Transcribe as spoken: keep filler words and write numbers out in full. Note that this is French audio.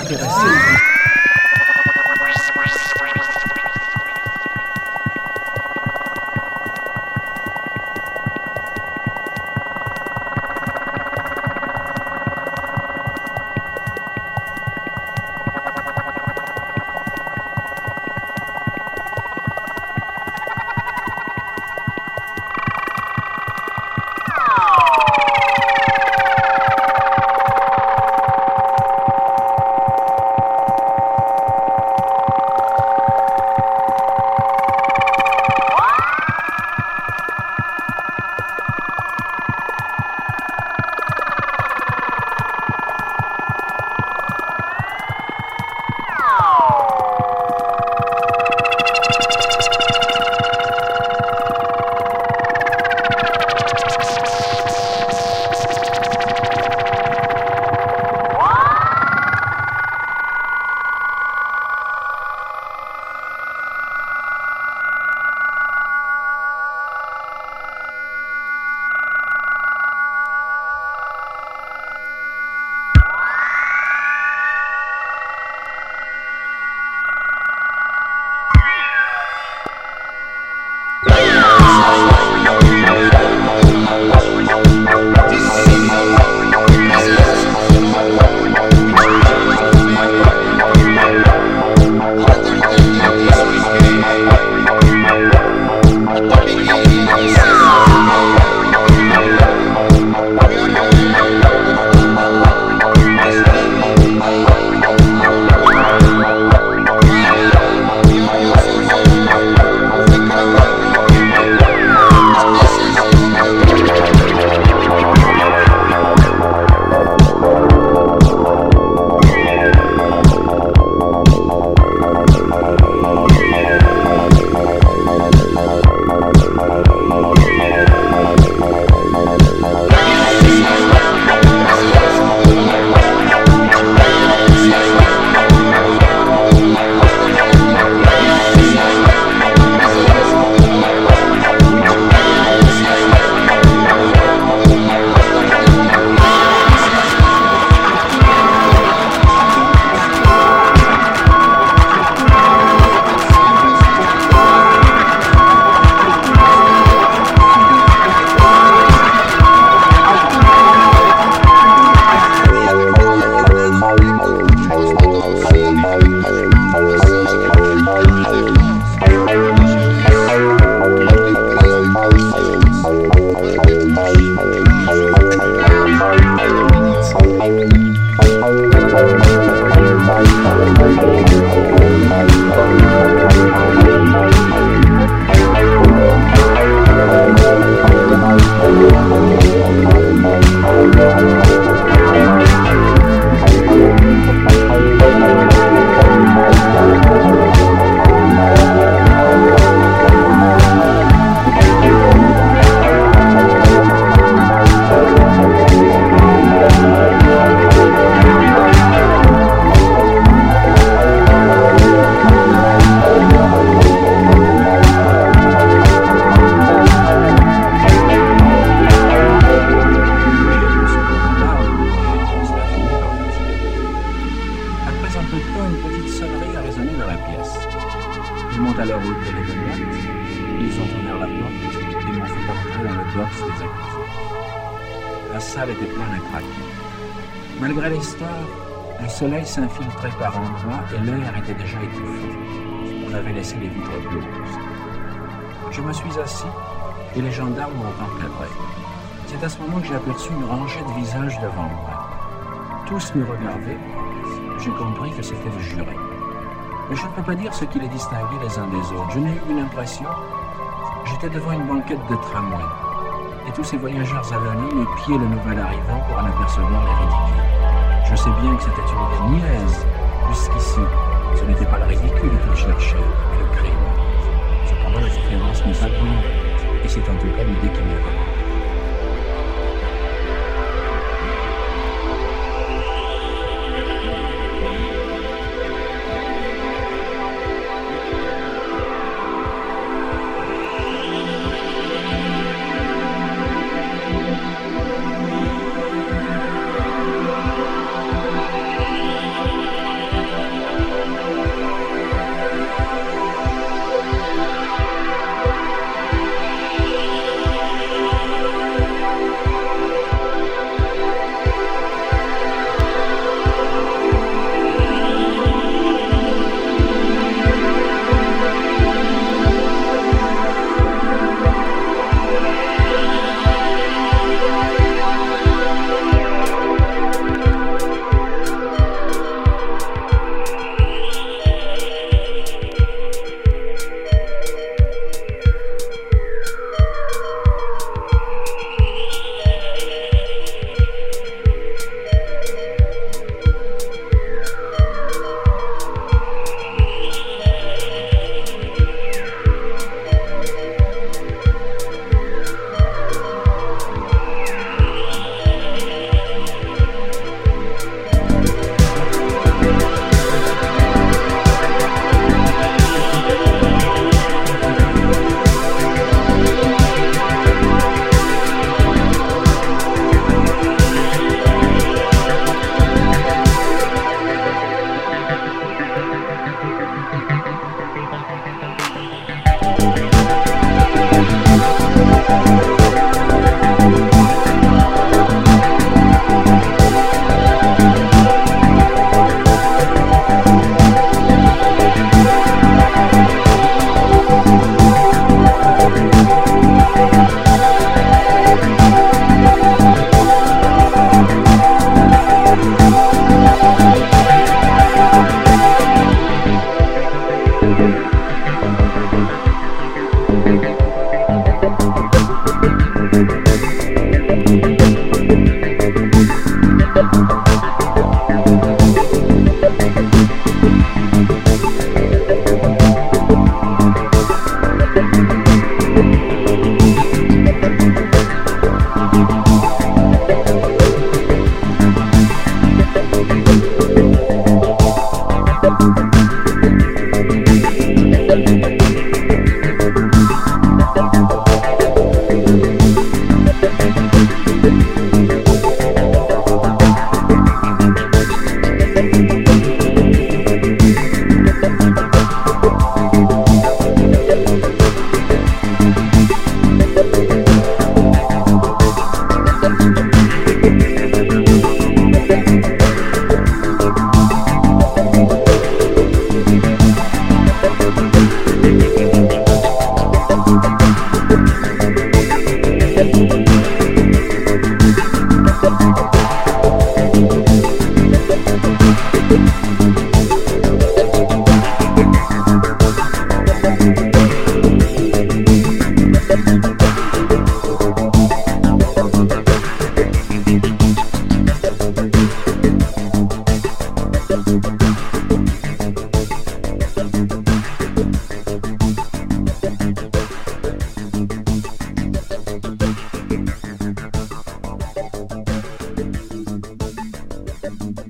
intéressé. Le soleil s'infiltrait par endroits et l'air était déjà étouffant. On avait laissé les vitres closes. Je me suis assis et les gendarmes m'ont encadré. C'est à ce moment que j'ai aperçu une rangée de visages devant moi. Tous me regardaient. J'ai compris que c'était le juré. Mais je ne peux pas dire ce qui les distinguait les uns des autres. Je n'ai eu qu'une impression. J'étais devant une banquette de tramway. Et tous ces voyageurs avenus épiaient le nouvel arrivant pour en apercevoir les ridicules. Je sais bien que c'était une niaise, puisqu'ici, ce n'était pas le ridicule qu'ils cherchaient, mais le crime. Cependant, la différence nous attend, et c'est en tout cas l'idée qui m'est venue. Thank you.